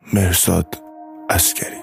مهرزاد عسکری.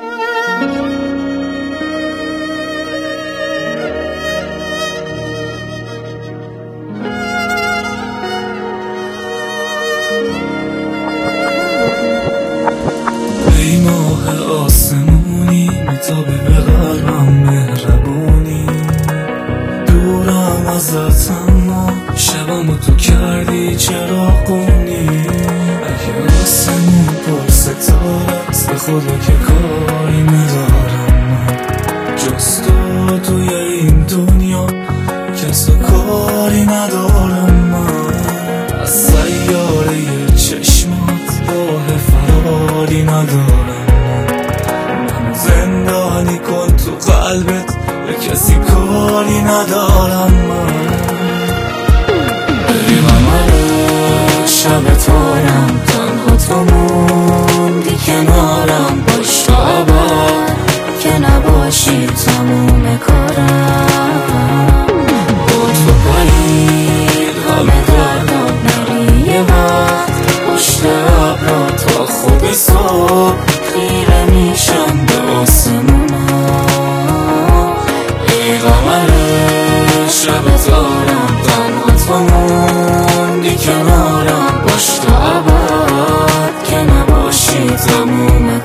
ای ماه آسمونی میتابه به قلبم مهربونی، دورم ازت اما شبمو تو کردی چراغونی. اگه آسمون پر ستاره است به خدا که کاری ندارم من، جز تو توی این دنیا کس و کاری ندارم من. از سیاره چشمات راه فراری ندارم من، زندانی کن تو قلبت به کسی کاری ندارم من. ای قمر شب تارم تنها تو موندی کنارم، باش تا ابد که نباشی تموم کارم. با تو پرید همه دردم نری یه وقت پشت ابرا تا خوب صبح خیره میشم به آسمونا. ای قمر شب تارم تنها تو موندی کنارم، باش تا ابد که نباشی تموم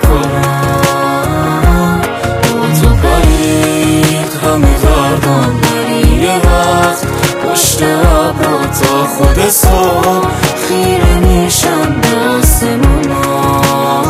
کارم. با تو پرید همه دردم نری یه وقت پشت ابرا تا خود صبح خیره میشم به آسمونا.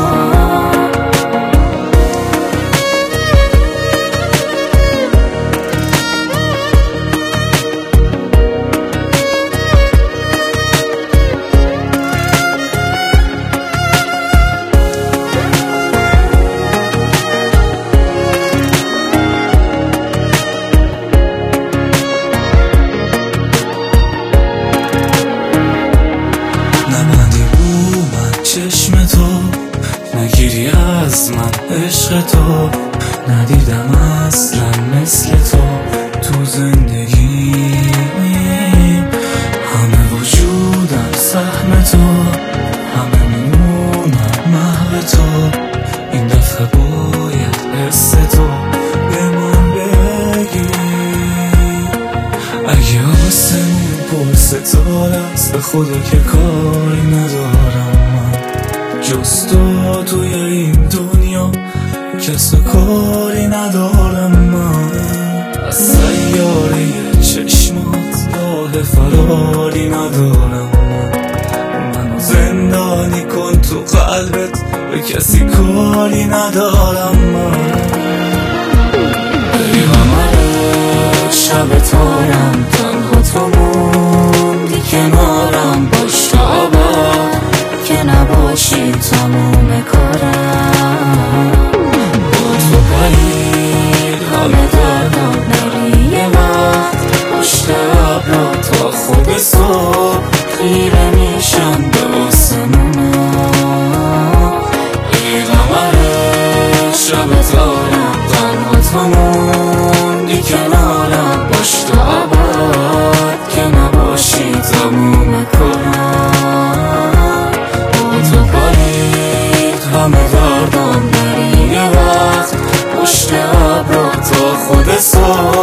نبندی رو من چشم تو، نگیری از من عشق تو، ندیدم اصلا مثل تو تو زندگیم. همه وجودم سهم تو، همه میمونم محو تو، این دفعه باید حس تو به من بگی. اگه آسمون پر ستاره است به خدا که کاری ندارم من، جز تو توی این دنیا کس و کاری ندارم من. از سیاره چشمات راه فراری ندارم من، منو زندانی کن تو قلبت به کسی کاری ندارم من. ای قمر شب تارم تنها تو موندی کنارم، باش تا ابد که نباشی تموم کارم. با تو پرید همه دردم نری یه وقت پشت ابرا تا خوب صبح خیره میشم به آسمونا. ای قمر شب تارم تنها تو موندی کنارم، باش تا ابد که نباشی تموم کارم. با تو پرید همه دردم نری یه وقت پشت ابرا تا خود صبح